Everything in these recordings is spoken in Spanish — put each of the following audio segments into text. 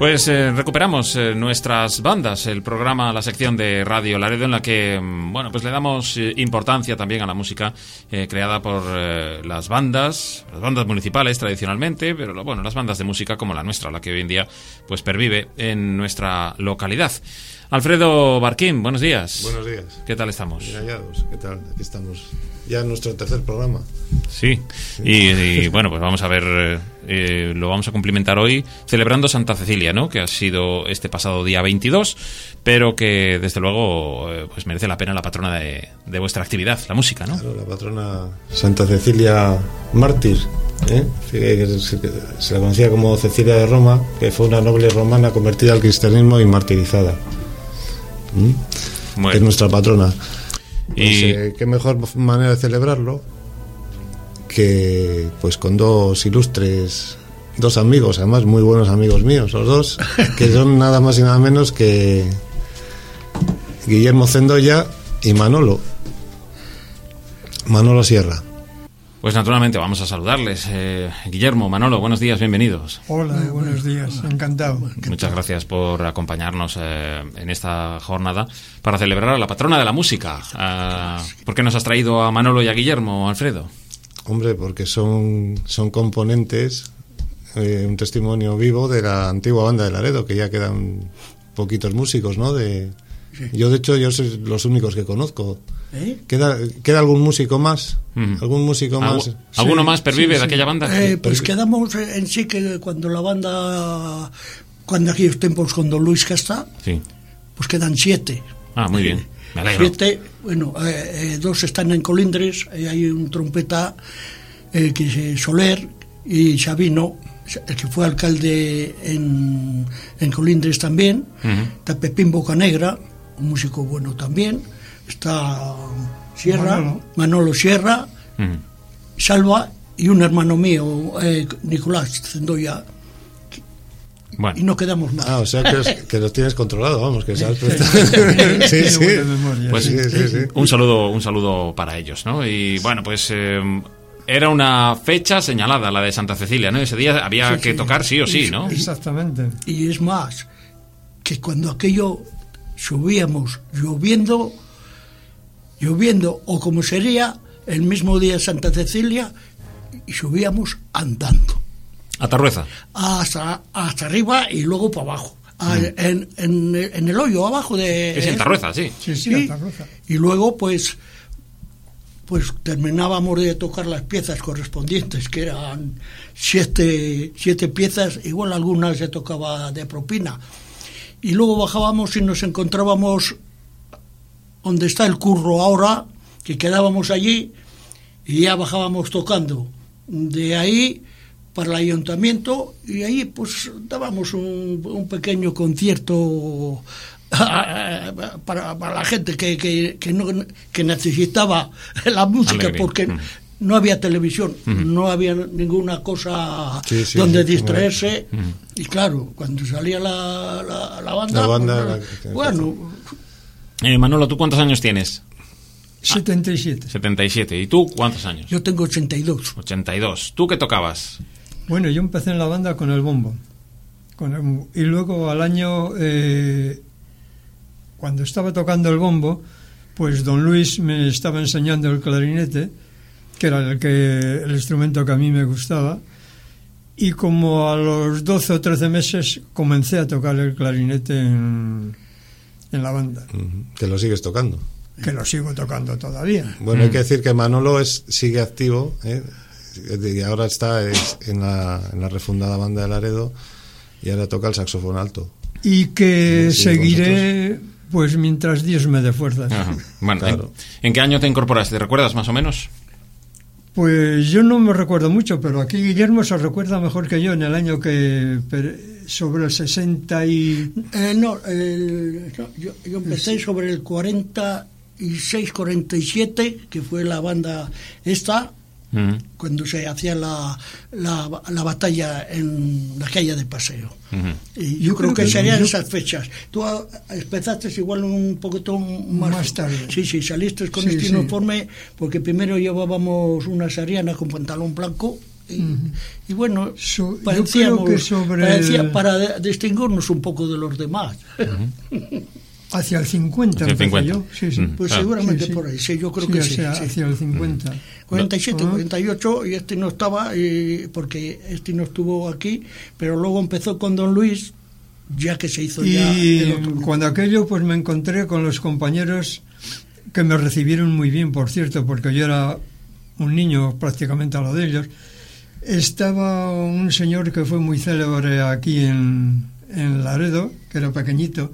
Pues recuperamos nuestras bandas, el programa, la sección de Radio Laredo en la que, bueno, pues le damos importancia también a la música creada por las bandas municipales tradicionalmente, pero bueno, las bandas de música como la nuestra, la que hoy en día pues pervive en nuestra localidad. Alfredo Barquín, buenos días. Buenos días. ¿Qué tal estamos? Bien hallados, ¿qué tal? Aquí estamos, ya en nuestro tercer programa. Sí, y bueno, pues vamos a ver, lo vamos a cumplimentar hoy celebrando Santa Cecilia, ¿no? Que ha sido este pasado día 22, pero que desde luego pues merece la pena la patrona de vuestra actividad, la música, ¿no? Claro, la patrona Santa Cecilia Mártir, se la conocía como Cecilia de Roma, que fue una noble romana convertida al cristianismo y martirizada. Que es nuestra patrona. Pues, qué mejor manera de celebrarlo que pues con dos amigos, además muy buenos amigos míos, los dos, que son nada más y nada menos que Guillermo Zendoya y Manolo Sierra. Pues naturalmente vamos a saludarles. Guillermo, Manolo, buenos días, bienvenidos. Hola, buenos días, encantado. Muchas gracias por acompañarnos en esta jornada para celebrar a la patrona de la música. ¿Por qué nos has traído a Manolo y a Guillermo, Alfredo? Hombre, porque son componentes, un testimonio vivo de la antigua banda de Laredo, que ya quedan poquitos músicos, ¿no? Sí. Yo soy los únicos que conozco. ¿Queda algún músico más? ¿Algún músico más? ¿Alguno más pervive de aquella banda? Pues quedamos en sí que cuando aquellos tiempos con Don Luis Casta, sí, pues quedan 7. Ah, muy bien, me alegro. 7, bueno, 2 están en Colindres, hay un trompeta que es Soler y Sabino, el que fue alcalde en Colindres también. Está Pepín Bocanegra, un músico bueno también. Está Sierra, Manolo Sierra, Salva y un hermano mío, Nicolás Zendoya. Bueno. Y no quedamos más. O sea que los tienes controlados, vamos, que sabes. Sí. Pues sí. Un saludo para ellos, ¿no? Y bueno, pues era una fecha señalada, la de Santa Cecilia, ¿no? Ese día había que tocar sí o sí, ¿no? Exactamente. Y es más, que cuando aquello subíamos lloviendo, o como sería el mismo día de Santa Cecilia, y subíamos andando. ¿A Tarrueza? Hasta arriba y luego para abajo. En el hoyo abajo de... Es en Tarrueza, sí. Sí, Tarrueza. Y luego pues terminábamos de tocar las piezas correspondientes, que eran 7 piezas, igual algunas se tocaba de propina. Y luego bajábamos y nos encontrábamos donde está el curro ahora, que quedábamos allí y ya bajábamos tocando. De ahí para el ayuntamiento y ahí pues dábamos un pequeño concierto para la gente que necesitaba la música. Alegría. Porque no había televisión, no había ninguna cosa donde distraerse. Y claro, cuando salía la banda, bueno... Manolo, ¿tú cuántos años tienes? 77. 77. ¿Y tú cuántos años? Yo tengo 82. 82. ¿Tú qué tocabas? Bueno, yo empecé en la banda con el bombo. Y luego al año, cuando estaba tocando el bombo, pues don Luis me estaba enseñando el clarinete, que era el instrumento que a mí me gustaba. Y como a los 12 o 13 meses comencé a tocar el clarinete en la banda. ¿Que lo sigues tocando? Que lo sigo tocando todavía. Bueno, hay que decir que Manolo sigue activo, y ahora está en la refundada banda de Laredo y ahora toca el saxofón alto. Y que seguiré pues mientras Dios me dé fuerzas. Ajá. Bueno, claro. ¿En qué año te incorporaste? ¿Te recuerdas más o menos? Pues yo no me recuerdo mucho, pero aquí Guillermo se recuerda mejor que yo, en el año que... sobre el 60 y... yo empecé sobre el 46, 47, que fue la banda esta, cuando se hacía la batalla en la calle de Paseo. Y yo creo que serían esas fechas. Tú empezaste igual un poquito más tarde. Sí, saliste con este uniforme, porque primero llevábamos una sariana con pantalón blanco, Y bueno, parecía para distinguirnos un poco de los demás. Hacia el 50, hacia el 50. Yo. Sí. Pues claro, seguramente por ahí, sí, yo creo que sí. Hacia el 50. 47, 48, y este no estaba, porque este no estuvo aquí, pero luego empezó con Don Luis, ya que se hizo ya el otro. Cuando aquello, pues me encontré con los compañeros que me recibieron muy bien, por cierto, porque yo era un niño prácticamente a lo de ellos. Estaba un señor que fue muy célebre aquí en Laredo, que era pequeñito,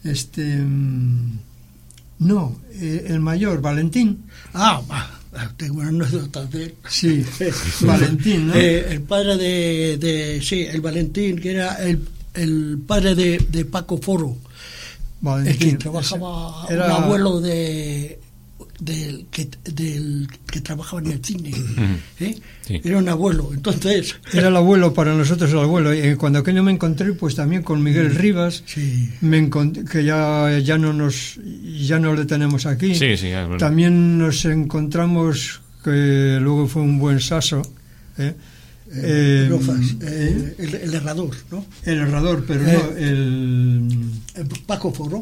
el mayor, Valentín. Tengo una anécdota de él. Sí, Valentín, ¿no? El padre el Valentín, que era el padre de Paco Foro. Valentín. El que trabajaba, un abuelo del que trabajaba en el cine. Sí. Era un abuelo, entonces... Era el abuelo, para nosotros el abuelo. Y cuando aquello me encontré, pues también con Miguel Rivas, me encontré, que ya no le tenemos aquí. Sí, también nos encontramos, que luego fue un buen saso, el herrador, ¿no? El herrador, pero no, el Paco Foro.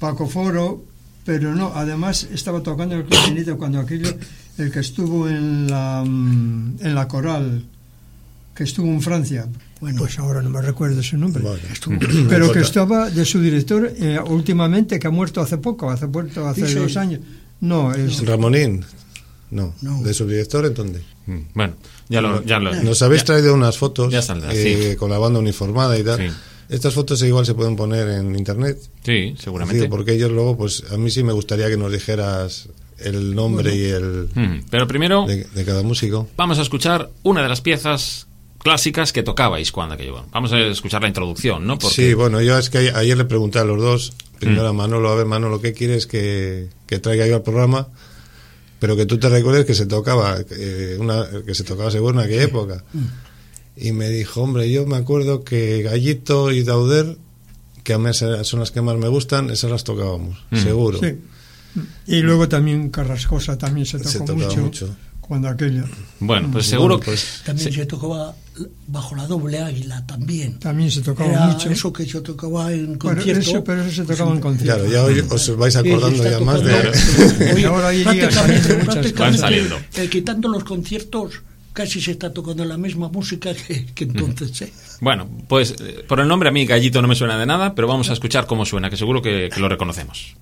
Pero no, además estaba tocando el clarinete cuando aquello, el que estuvo en la coral, que estuvo en Francia, pues ahora no me recuerdo su nombre, pero que estaba de su director últimamente, que ha muerto hace 2 años. No, es Ramonín. No, de su director, ¿entonces? Bueno, nos habéis traído unas fotos sí, con la banda uniformada y tal. Sí. Estas fotos igual se pueden poner en internet. Sí, seguramente. Porque ellos luego, pues a mí sí me gustaría que nos dijeras el nombre y el... Pero primero... De cada músico. Vamos a escuchar una de las piezas clásicas que tocabais cuando aquello. Vamos a escuchar la introducción, ¿no? Porque... Sí, bueno, yo es que ayer le pregunté a los dos, primero a Manolo, a ver, Manolo, ¿qué quieres que traiga yo al programa? Pero que tú te recuerdes que se tocaba, que se tocaba seguro en aquella época. Y me dijo, hombre, yo me acuerdo que Gallito y Dauder, que a mí son las que más me gustan, esas las tocábamos, seguro. Sí. Y luego también Carrascosa también se tocó mucho cuando aquello. Bueno, pues seguro también se tocaba bajo la doble águila también. También se tocaba mucho. Eso que se tocaba en concierto. Pero eso se tocaba en concierto. Claro, ya hoy os vais acordando ya más de... Y ahora van saliendo. Quitando los conciertos, casi se está tocando la misma música que entonces. Bueno, pues por el nombre a mí Gallito no me suena de nada, pero vamos a escuchar cómo suena, que seguro que lo reconocemos.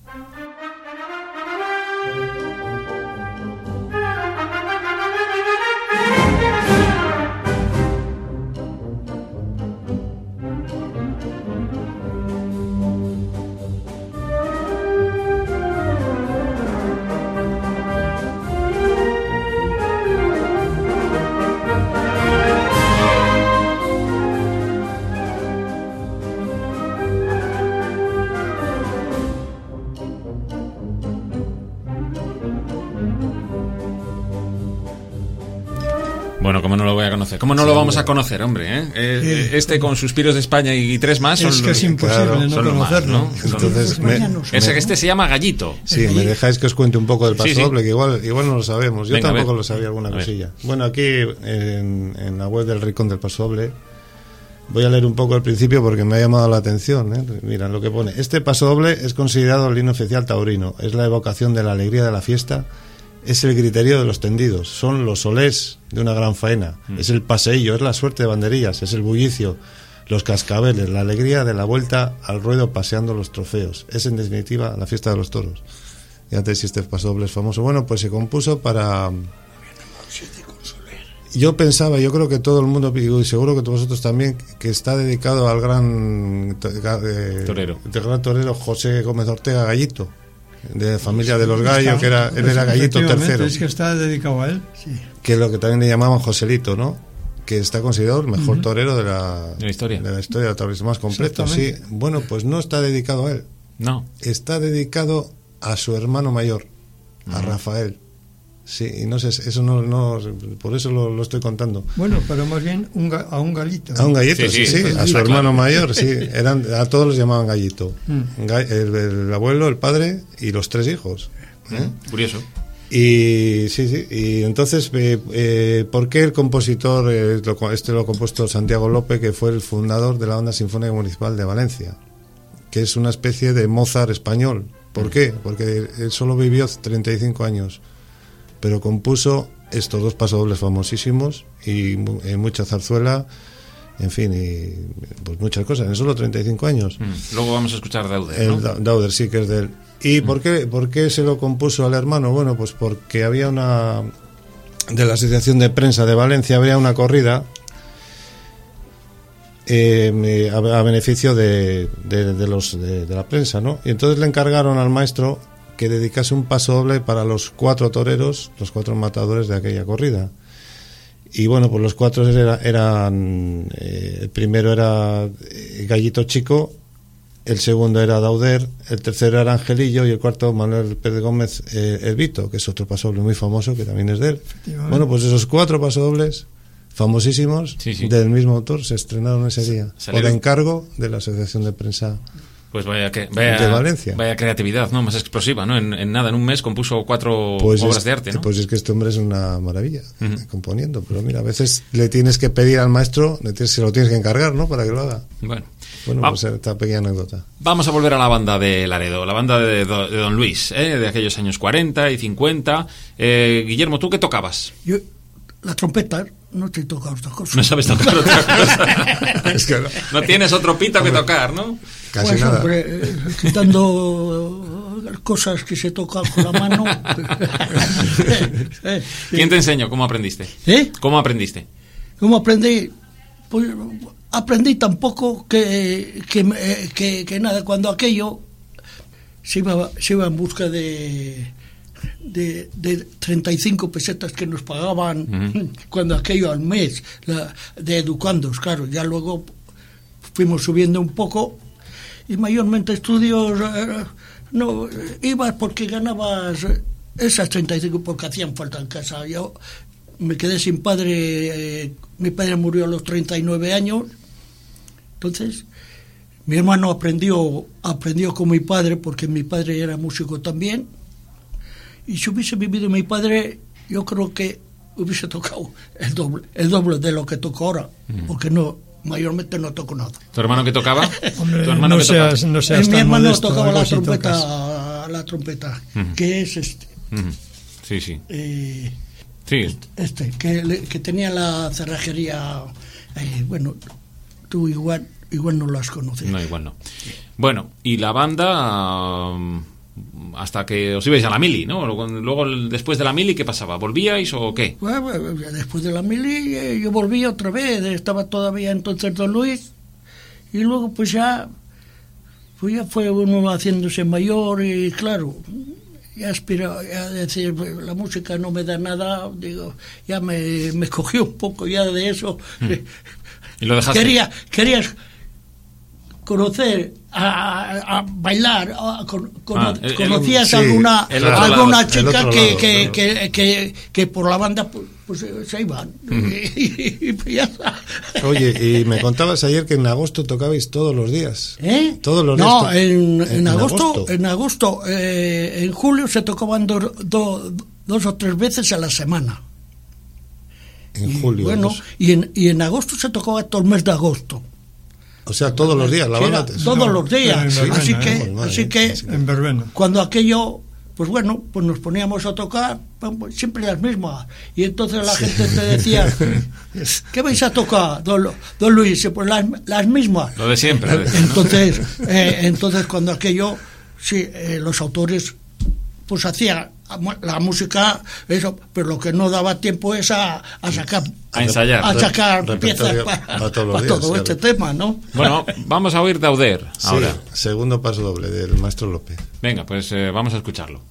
Bueno, ¿cómo no lo voy a conocer? ¿Cómo no lo vamos a conocer, hombre? Este con Suspiros de España y 3 más son... Es que es imposible no conocerlo. Más, ¿no? Entonces, este se llama Gallito. Sí, me dejáis que os cuente un poco del Paso Doble, que igual no lo sabemos. Yo tampoco lo sabía, alguna cosilla. Bueno, aquí en la web del Rincón del Paso Doble voy a leer un poco al principio porque me ha llamado la atención. Mira lo que pone. Este Paso Doble es considerado el himno oficial taurino. Es la evocación de la alegría de la fiesta. Es el griterío de los tendidos, son los solés de una gran faena, es el paseillo, es la suerte de banderillas, es el bullicio, los cascabeles, la alegría de la vuelta al ruedo paseando los trofeos, es en definitiva la fiesta de los toros. Fíjate si este Paso Doble es famoso. Bueno, pues se compuso para... Yo pensaba, yo creo que todo el mundo, y seguro que vosotros también, que está dedicado al gran torero José Gómez Ortega Gallito, de familia de los Gallos, que él era Gallito III. Es que está dedicado a él. Sí. Que es lo que también le llamaban Joselito, ¿no? Que está considerado el mejor torero de la historia del taurismo más completo. Sí, bueno, pues no está dedicado a él. No. Está dedicado a su hermano mayor, a Rafael. Sí, y no sé, eso no por eso lo estoy contando. Bueno, pero más bien a un gallito. A un gallito, sí, a su hermano mayor, sí. A todos los llamaban Gallito. El abuelo, el padre y los 3 hijos. Curioso. Y sí, y entonces, ¿por qué el compositor, este lo ha compuesto Santiago López, que fue el fundador de la Banda Sinfónica Municipal de Valencia, que es una especie de Mozart español? ¿Por qué? Porque él solo vivió 35 años, pero compuso estos 2 pasodobles famosísimos y mucha zarzuela, en fin, y pues muchas cosas, en solo 35 años. Luego vamos a escuchar Dauder, ¿no? Dauder, sí, que es de él. ¿Y por qué se lo compuso al hermano? Bueno, pues porque había de la Asociación de Prensa de Valencia, había una corrida a beneficio de la prensa, ¿no? Y entonces le encargaron al maestro que dedicase un pasodoble para los 4 toreros, los 4 matadores de aquella corrida. Y bueno, pues los 4 eran el primero era Gallito Chico, el segundo era Dauder, el tercero era Angelillo y el cuarto Manuel Pérez Gómez, el Vito, que es otro pasodoble muy famoso que también es de él. Bueno, pues esos 4 pasodobles famosísimos del mismo autor se estrenaron ese día por encargo de la Asociación de Prensa Pues de Valencia. Vaya creatividad, ¿no? Más explosiva, ¿no? En un mes compuso 4 obras de arte, ¿no? Pues es que este hombre es una maravilla componiendo, pero mira, a veces le tienes que pedir al maestro, se lo tienes que encargar, ¿no? Para que lo haga. Bueno, pues esta pequeña anécdota. Vamos a volver a la banda de Laredo, la banda de Don Luis, de aquellos años 40 y 50. Guillermo, ¿tú qué tocabas? Yo, la trompeta. No te he tocado otra cosa. No sabes tocar otra cosa. Es que no tienes otro pito que tocar, ¿no? Casi pues, nada. Hombre, quitando cosas que se tocan con la mano. ¿Quién te enseñó? ¿Cómo aprendiste? ¿Cómo aprendiste? ¿Cómo aprendí? Pues aprendí tampoco que nada. Cuando aquello se iba en busca de 35 pesetas que nos pagaban cuando aquello al mes de educandos, claro, ya luego fuimos subiendo un poco y mayormente estudios no ibas porque ganabas esas 35 porque hacían falta en casa. Yo me quedé sin padre, mi padre murió a los 39 años, entonces mi hermano aprendió con mi padre porque mi padre era músico también. Y si hubiese vivido mi padre, yo creo que hubiese tocado el doble de lo que toco ahora, porque mayormente no toco nada. ¿Tu hermano qué tocaba? Hombre, ¿Tu hermano no seas mi hermano modesto, tocaba la trompeta, que es este. Sí. Sí. Que tenía la cerrajería. Bueno, tú igual no lo has conocido. No, igual no. Bueno, y la banda... hasta que os ibais a la mili, ¿no? Luego, después de la mili, ¿qué pasaba? ¿Volvíais o qué? Bueno, después de la mili yo volví otra vez, estaba todavía entonces Don Luis, y luego pues ya fue uno haciéndose mayor y claro, ya aspiraba a decir, la música no me da nada, digo, ya me cogió un poco ya de eso. ¿Y lo dejaste? Querías conocer, a bailar, conocías alguna chica que por la banda pues se iban. Y ya está. Oye, y me contabas ayer que en agosto tocabais todos los días. Todos los días. No, en agosto, en julio se tocaban 2 o 3 veces a la semana. En julio. Bueno, y en agosto se tocaba todo el mes de agosto. O sea, todos los días, la banda. Todos los días. Así que en verbena. Cuando aquello, pues bueno, pues nos poníamos a tocar, pues siempre las mismas. Y entonces la gente te decía, ¿qué vais a tocar, don Luis? Pues las mismas. Lo de siempre. Entonces cuando aquello, sí, los autores, pues hacían la música, eso, pero lo que no daba tiempo es a sacar, a ensayar, a sacar piezas para todo este tema, ¿no? Bueno, vamos a oír Dauder ahora. Sí, segundo paso doble del maestro López. Venga, pues vamos a escucharlo.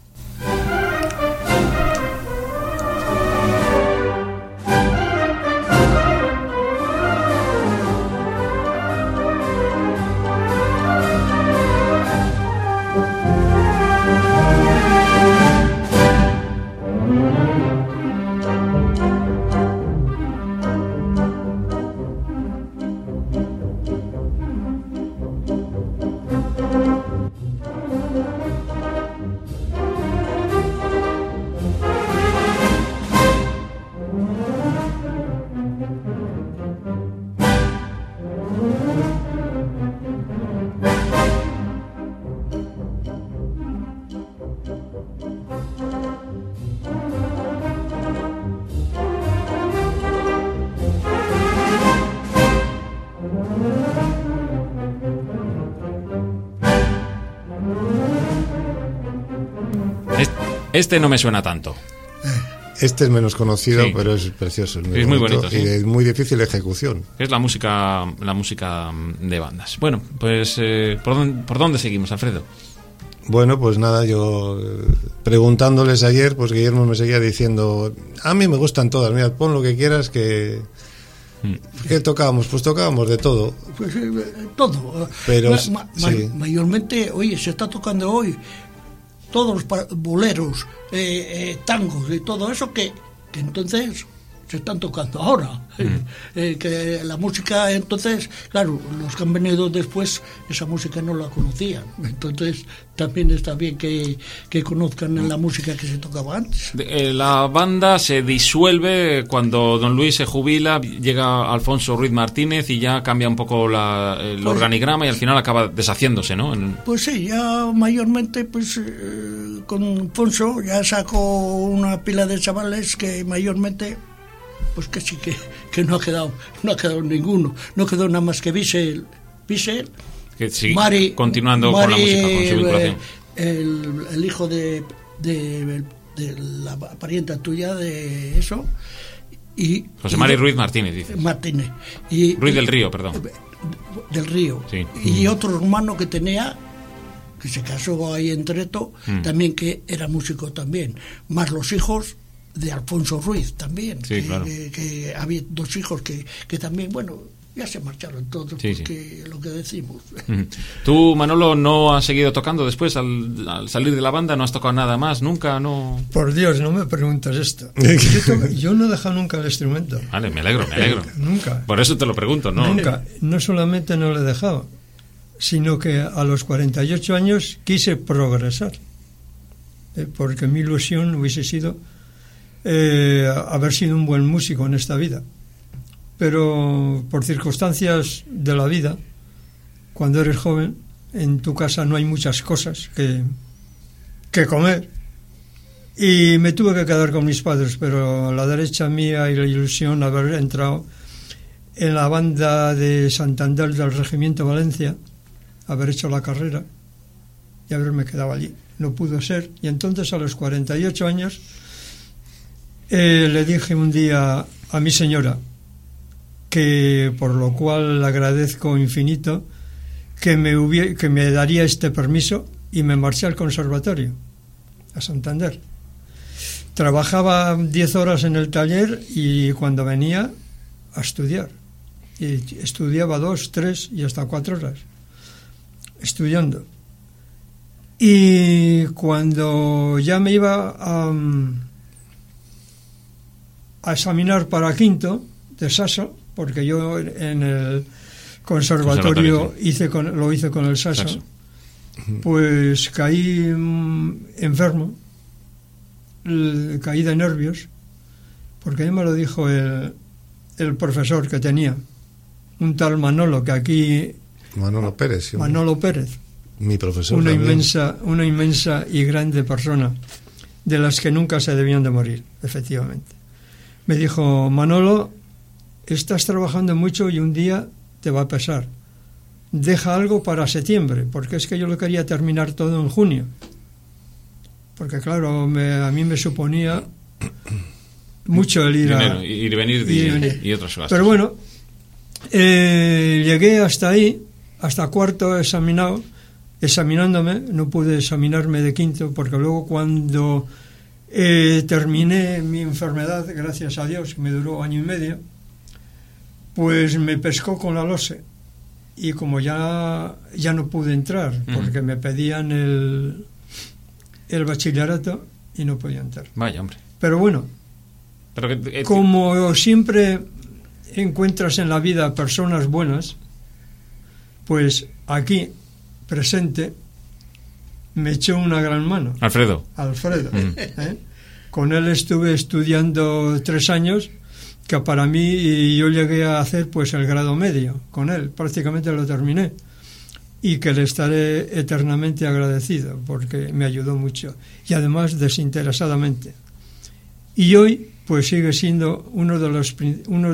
Este no me suena tanto. Este es menos conocido, Sí. pero es precioso. Es muy bonito, sí. Y de muy difícil ejecución. Es la música de bandas. Bueno, pues ¿por dónde seguimos, Alfredo? Bueno, pues nada, yo preguntándoles ayer, pues Guillermo me seguía diciendo, a mí me gustan todas, mira, pon lo que quieras, que... ¿Qué tocábamos? Pues tocábamos de todo. Pues todo. Pero sí. Mayormente, oye, se está tocando hoy todos los boleros, tangos y todo eso que entonces se están tocando ahora. Que la música, entonces, claro, los que han venido después, esa música no la conocían. Entonces, también está bien que conozcan la música que se tocaba antes. La banda se disuelve cuando don Luis se jubila, llega Alfonso Ruiz Martínez y ya cambia un poco el organigrama y al final acaba deshaciéndose, ¿no? Pues sí, ya mayormente, pues con Alfonso ya sacó una pila de chavales que mayormente... pues que sí que no ha quedado ninguno, no quedó nada más que Bissell, que sí, Mari, continuando con la música, con su vinculación, el hijo de la parienta tuya de eso, y José Mari Ruiz Martínez, dices. Martínez Ruiz del Río, perdón. Del Río, sí. Y otro hermano que tenía, que se casó ahí en Treto, también, que era músico también, más los hijos de Alfonso Ruiz también, sí, claro. que había dos hijos que también, bueno, ya se marcharon todos, sí, porque lo que decimos. ¿Tú, Manolo, no has seguido tocando después al salir de la banda? ¿No has tocado nada más? ¿Nunca? No. Por Dios, no me preguntas esto. Yo no he dejado nunca el instrumento. Vale, me alegro. Nunca. Por eso te lo pregunto, ¿no? Nunca. No solamente no lo he dejado, sino que a los 48 años quise progresar, porque mi ilusión hubiese sido haber sido un buen músico en esta vida, pero por circunstancias de la vida, cuando eres joven, en tu casa no hay muchas cosas que comer, y me tuve que quedar con mis padres, pero la derecha mía y la ilusión haber entrado en la banda de Santander del Regimiento Valencia, haber hecho la carrera y haberme quedado allí, no pudo ser. Y entonces a los 48 años le dije un día a mi señora, que por lo cual le agradezco infinito, que me daría este permiso, y me marché al conservatorio, a Santander. Trabajaba 10 horas en el taller y cuando venía a estudiar, y estudiaba 2, 3 y hasta 4 horas estudiando. Y cuando ya me iba a examinar para quinto de saso, porque yo en el conservatorio lo hice con el saso, pues caí enfermo, caí de nervios, porque ahí me lo dijo el profesor que tenía, un tal Manolo, que aquí... Manolo Pérez. Sí, Manolo Pérez. Mi profesor una también. Una inmensa y grande persona, de las que nunca se debían de morir, efectivamente. Me dijo: Manolo, estás trabajando mucho y un día te va a pesar. Deja algo para septiembre, porque es que yo lo quería terminar todo en junio. Porque claro, a mí me suponía mucho el ir dinero, ir y venir y otras cosas. Pero bueno, llegué hasta ahí, hasta cuarto examinándome, no pude examinarme de quinto, porque luego cuando terminé mi enfermedad, gracias a Dios, que me duró 1 año y medio, pues me pescó con la LOSE, y como ya no pude entrar, porque me pedían el bachillerato y no podía entrar. Vaya, hombre. Pero bueno, como siempre encuentras en la vida personas buenas, pues aquí presente me echó una gran mano. Alfredo. Con él estuve estudiando 3 años, que para mí, yo llegué a hacer pues el grado medio con él, prácticamente lo terminé, y que le estaré eternamente agradecido, porque me ayudó mucho, y además desinteresadamente. Y hoy pues sigue siendo uno de los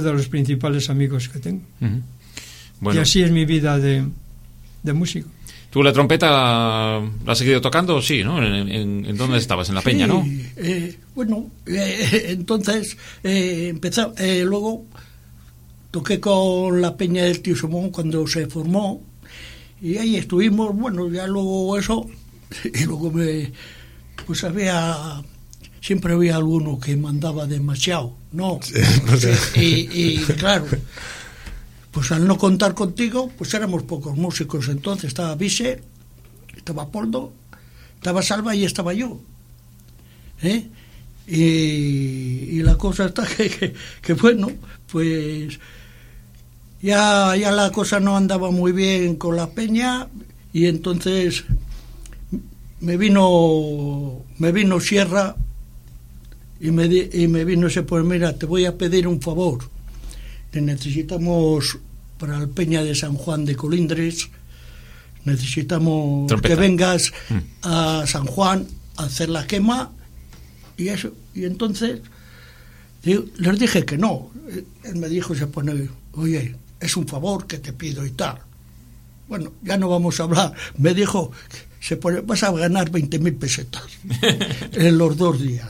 principales amigos que tengo. Bueno. Y así es mi vida de músico. ¿Tú la trompeta la has seguido tocando? Sí, ¿no? ¿En dónde estabas? En la peña, ¿no? Bueno, entonces luego toqué con la peña del tío Simón cuando se formó, y ahí estuvimos, bueno, ya luego eso, y luego pues siempre había alguno que mandaba demasiado, ¿no? Sí, y claro, pues al no contar contigo, pues éramos pocos músicos. Entonces estaba Vise, estaba Poldo, estaba Salva y estaba yo. Y la cosa está que bueno, pues ya la cosa no andaba muy bien con la peña, y entonces me vino Sierra y me vino ese, pues mira, te voy a pedir un favor. Te necesitamos para el Peña de San Juan de Colindres, necesitamos trompeta. Que vengas a San Juan a hacer la quema y eso. Y entonces les dije que no. Él me dijo, se pone, oye, es un favor que te pido y tal. Bueno, ya no vamos a hablar. Me dijo, se pone, vas a ganar 20.000 pesetas en los 2 días.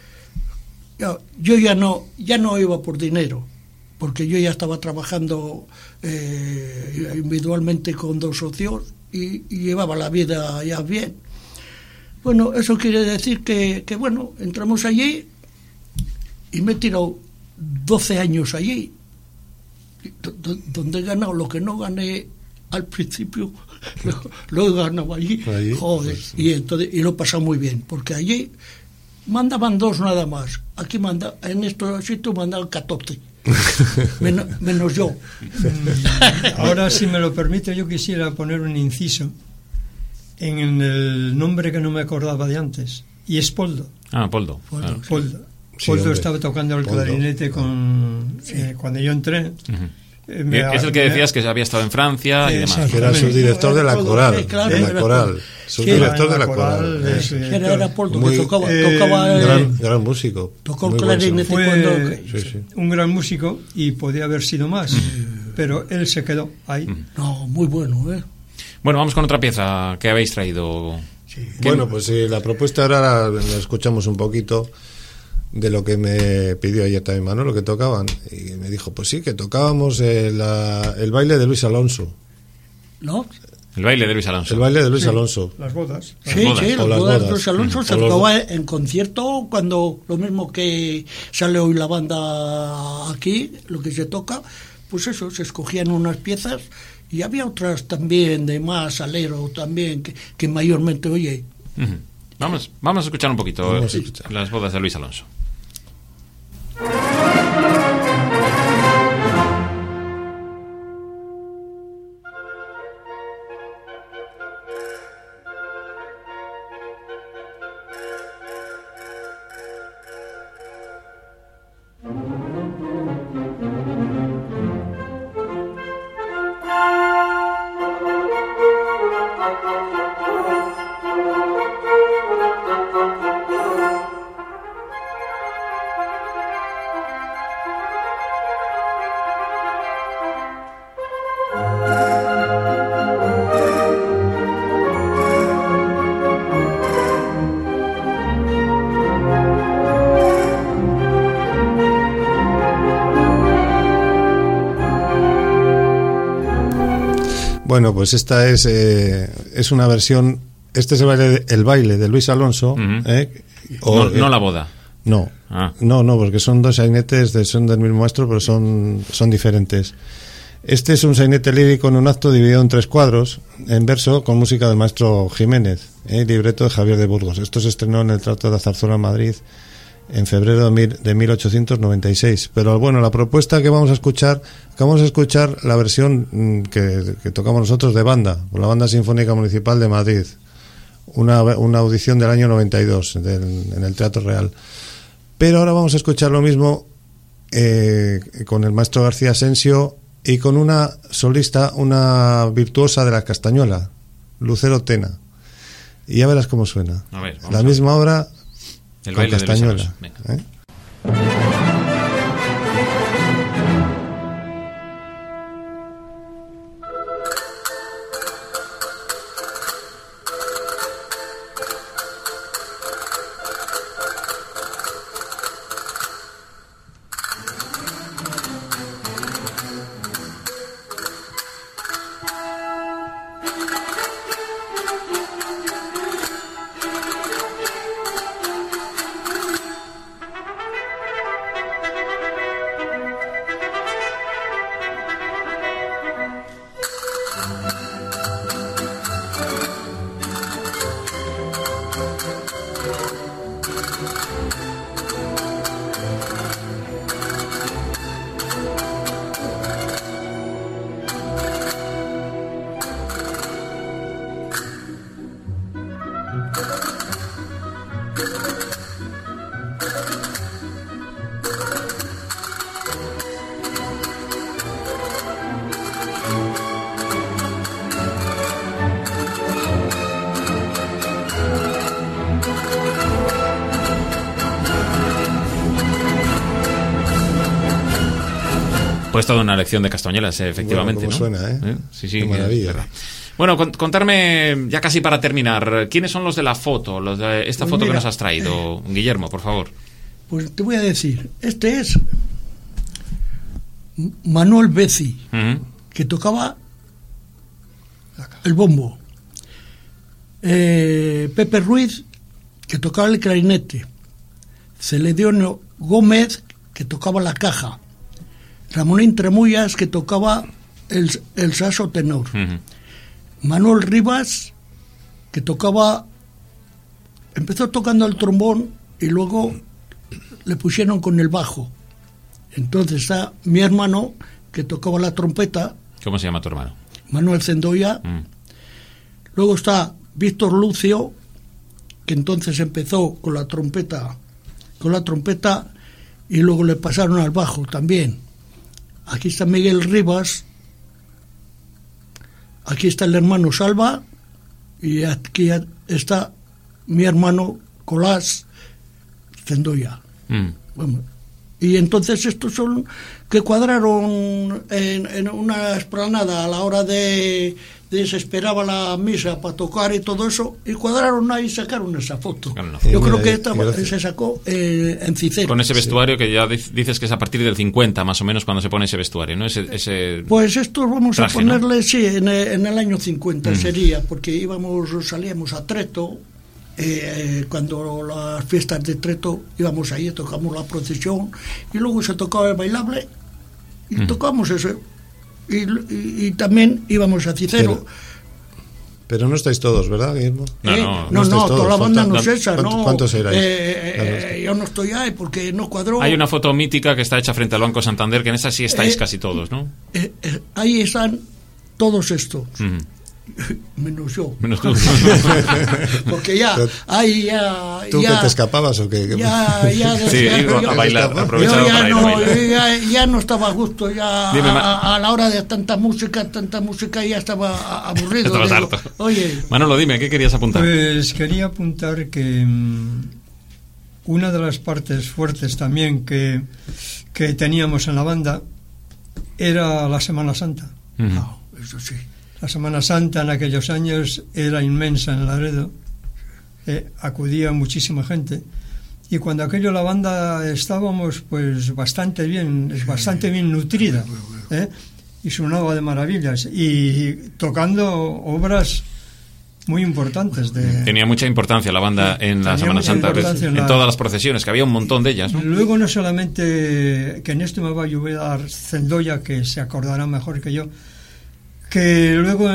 Yo ya no iba por dinero, porque yo ya estaba trabajando individualmente con 2 socios y llevaba la vida ya bien. Bueno, eso quiere decir que bueno, entramos allí y me he tirado 12 años allí, donde he ganado lo que no gané al principio, lo he ganado allí. Joder, pues, y lo he pasado muy bien, porque allí mandaban 2 nada más, aquí en estos sitios mandaban 14. menos yo. Ahora, si me lo permite, yo quisiera poner un inciso en el nombre que no me acordaba de antes, y es Poldo. Poldo. Claro. Poldo estaba tocando el clarinete cuando yo entré. Es el que decías que había estado en Francia y demás. Que era subdirector de la coral. Subdirector de la coral. Era Poldo, que tocaba gran músico. Tocó el clarinete un gran músico, y podía haber sido más, pero él se quedó ahí. No, muy bueno, Bueno, vamos con otra pieza que habéis traído. Sí. Bueno, pues la propuesta ahora la escuchamos un poquito de lo que me pidió ayer también Manolo, que tocaban, y me dijo, pues sí, que tocábamos el baile de Luis Alonso. ¿No? El baile de Luis Alonso. El baile de Luis Alonso. Las bodas. Sí, las bodas de Luis Alonso se tocaba en concierto, cuando lo mismo que sale hoy la banda aquí, lo que se toca, pues eso, se escogían unas piezas, y había otras también de más alero también, que mayormente, oye. Vamos a escuchar un poquito las bodas de Luis Alonso. Bueno, pues esta es una versión. Este es el baile de Luis Alonso. No la boda. No, no, porque son 2 sainetes, son del mismo maestro, pero son diferentes. Este es un sainete lírico en un acto dividido en 3 cuadros, en verso, con música del maestro Jiménez, libreto de Javier de Burgos. Esto se estrenó en el Teatro de la Zarzuela en Madrid en febrero de 1896. Pero bueno, la propuesta que vamos a escuchar la versión que tocamos nosotros de banda, con la Banda Sinfónica Municipal de Madrid, una audición del año 92 en el Teatro Real. Pero ahora vamos a escuchar lo mismo con el maestro García Asensio y con una solista, una virtuosa de la castañuela, Lucero Tena, y ya verás cómo suena. A ver, la misma obra, el baile con castañuela. Pues toda una lección de castañuelas, efectivamente. Bueno, ¿cómo ¿no? suena, eh? Sí, sí. Qué maravilla. Bueno, contarme, ya casi para terminar, ¿quiénes son los de la foto, los de esta Pues foto mira, que nos has traído? Guillermo, por favor. Pues te voy a decir, este es Manuel Beci, que tocaba el bombo. Pepe Ruiz, que tocaba el clarinete. Celedonio Gómez, que tocaba la caja. Ramonín Tremullas, que tocaba el saxo tenor. Manuel Rivas, que empezó tocando el trombón y luego le pusieron con el bajo. Entonces está mi hermano, que tocaba la trompeta. ¿Cómo se llama tu hermano? Manuel Cendoya. Luego está Víctor Lucio, que entonces empezó con la trompeta y luego le pasaron al bajo también. Aquí está Miguel Rivas, aquí está el hermano Salva y aquí está mi hermano Colás Cendoya. Bueno, y entonces estos son que cuadraron en una esplanada a la hora de se esperaba la misa para tocar y todo eso, y cuadraron ahí y sacaron esa foto. Yo creo que esta se sacó en Cicero. Con ese vestuario que ya dices que es a partir del 50 más o menos cuando se pone ese vestuario, ¿no? Pues esto vamos traje, a ponerle, ¿no? Sí, en el año 50 sería, porque salíamos a Treto, cuando las fiestas de Treto íbamos ahí, tocamos la procesión y luego se tocaba el bailable y tocamos eso. Y también íbamos a Cicero. Pero no estáis todos, ¿verdad, Guillermo? No, toda la banda no es esa. ¿Cuántos erais? Yo no estoy ahí porque no cuadró. Hay una foto mítica que está hecha frente al Banco Santander, que en esa sí estáis casi todos, ¿no? Ahí están todos estos. Menos yo. Menos tú. Porque ¿Tú que te escapabas o qué? Sí, iba a bailar, aprovechaba para ir a bailar. Ya no estaba a gusto, a la hora de tanta música ya estaba aburrido. Estabas harto. Oye, Manolo, dime, ¿qué querías apuntar? Pues quería apuntar que una de las partes fuertes también que teníamos en la banda era la Semana Santa. Eso sí. La Semana Santa en aquellos años era inmensa en Laredo, acudía muchísima gente, y cuando aquello la banda estábamos pues bastante bien nutrida, y sonaba de maravillas y tocando obras muy importantes. Tenía mucha importancia la banda en la Semana Santa, en todas las procesiones, que había un montón de ellas, ¿no? Luego no solamente, que en esto me va a ayudar Cendoya, que se acordará mejor que yo, que luego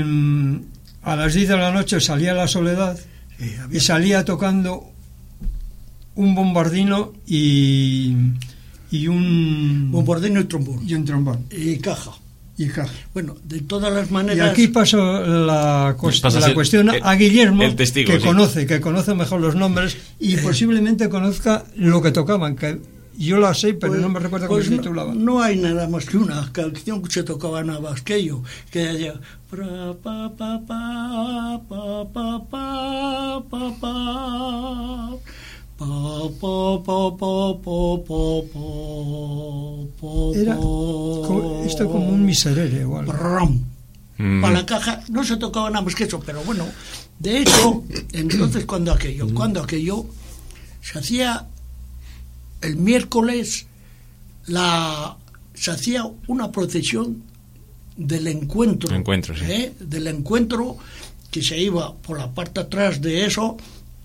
a las 10 de la noche salía La Soledad y salía tocando un bombardino y un bombardino y trombón y caja. Bueno, de todas las maneras. Y aquí paso la cuestión a Guillermo, el testigo, que conoce mejor los nombres y posiblemente conozca lo que tocaban, que yo la sé, pero no me recuerdo cómo se titulaba. No hay nada más que una canción que se tocaba en Abasquello, que decía era esto como un miserere igual. Para la caja no se tocaba nada más que eso, pero bueno, de hecho, entonces cuando aquello se hacía el miércoles, se hacía una procesión del encuentro. Sí. Del encuentro, que se iba por la parte atrás de eso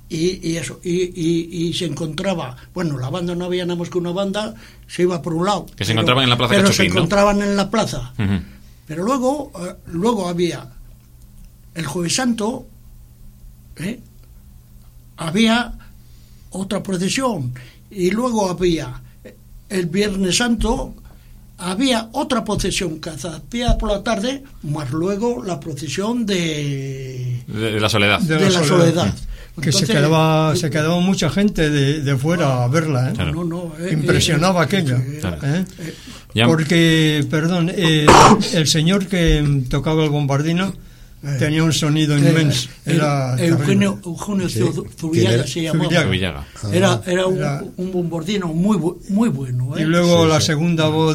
y se encontraba, bueno, la banda no había nada más que una banda, se iba por un lado. Que se encontraban en la plaza Pero Chopin, se encontraban en la plaza. Pero luego había el Jueves Santo, había otra procesión. Y luego había el Viernes Santo, había otra procesión cada día por la tarde, más luego la procesión de la soledad. De la soledad. Que Entonces, se quedaba mucha gente de fuera a verla, ¿eh? Claro. Impresionaba aquello. Claro. Porque, perdón, el señor que tocaba el bombardino tenía un sonido inmenso. Era Eugenio Zubillaga se llamaba. Zubillaga. Era un bombardino muy bueno. Y luego la segunda voz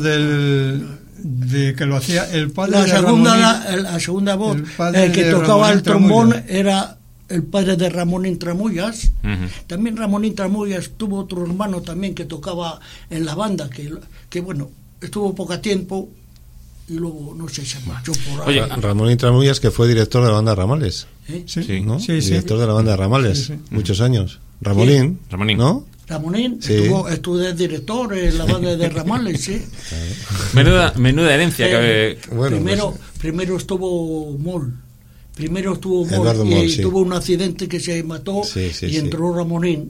de que lo hacía el padre la segunda voz, el que tocaba el trombón era el padre de Ramonín Tramullas. También Ramonín Tramullas tuvo otro hermano también que tocaba en la banda, que bueno, estuvo poco tiempo y luego no sé, se marchó por ahí. Oye, Ramonín Tramullas, que fue director de la banda Ramales. Sí, ¿no? sí. Director de la banda Ramales, muchos años. Ramonín, ¿no? Ramonín estuvo de director en la banda de Ramales, sí. Menuda herencia. Primero estuvo Moll. Eduardo Moll, y tuvo un accidente que se mató y entró Ramonín.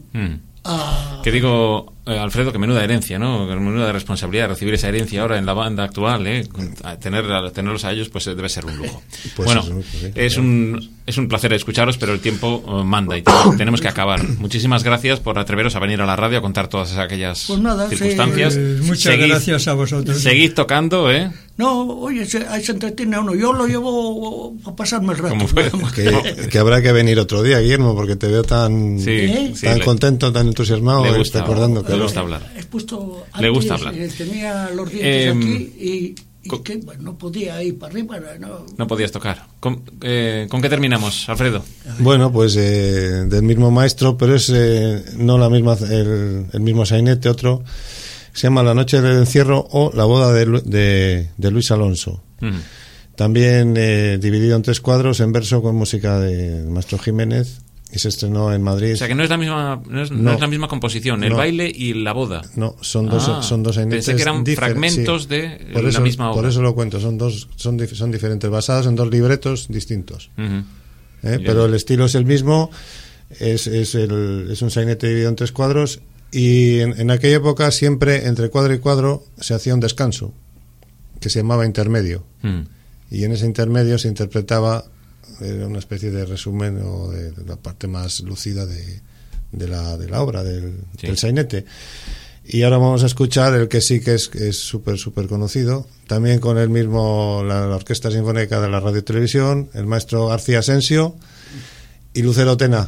Que digo, Alfredo, que menuda herencia, ¿no? Menuda responsabilidad recibir esa herencia ahora en la banda actual, ¿eh? Tenerlos a ellos, pues debe ser un lujo. Pues bueno, es un placer escucharos, pero el tiempo manda y tenemos que acabar. Muchísimas gracias por atreveros a venir a la radio a contar todas aquellas circunstancias. Muchas gracias a vosotros. Seguid tocando, ¿eh? No, oye, ahí se entretiene uno. Yo lo llevo a pasarme el rato. Que habrá que venir otro día, Guillermo, porque te veo tan contento, tan entusiasmado. Le gusta, recordando que le gusta hablar. Le gusta hablar. Tenía los dientes aquí y que no podía ir para arriba. No podías tocar. ¿Con qué terminamos, Alfredo? Bueno, pues del mismo maestro, pero es no la misma el mismo sainete, otro. Se llama La noche del encierro o La boda de Luis Alonso. También dividido en 3 cuadros, en verso con música de Maestro Jiménez, y se estrenó en Madrid. O sea que no es la misma composición, el baile y la boda. No, son dos sainetes. Pensé que eran fragmentos de la misma obra. Por eso lo cuento, son diferentes, basados en 2 libretos distintos. Pero el estilo es el mismo, es un sainete dividido en 3 cuadros. Y en aquella época siempre entre cuadro y cuadro se hacía un descanso que se llamaba intermedio, y en ese intermedio se interpretaba una especie de resumen o de la parte más lucida de la obra del sainete. Y ahora vamos a escuchar el que sí que es súper conocido, también con el mismo la Orquesta Sinfónica de la Radio y Televisión, el maestro García Asensio y Lucero Tena.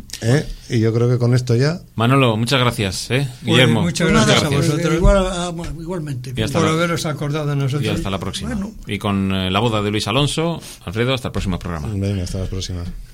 Y yo creo que con esto ya. Manolo, muchas gracias, Guillermo. Muchas gracias a vosotros. Igualmente. Por haberos acordado de nosotros. Y hasta la próxima. Y con la boda de Luis Alonso, Alfredo, hasta el próximo programa. Venga, hasta la próxima.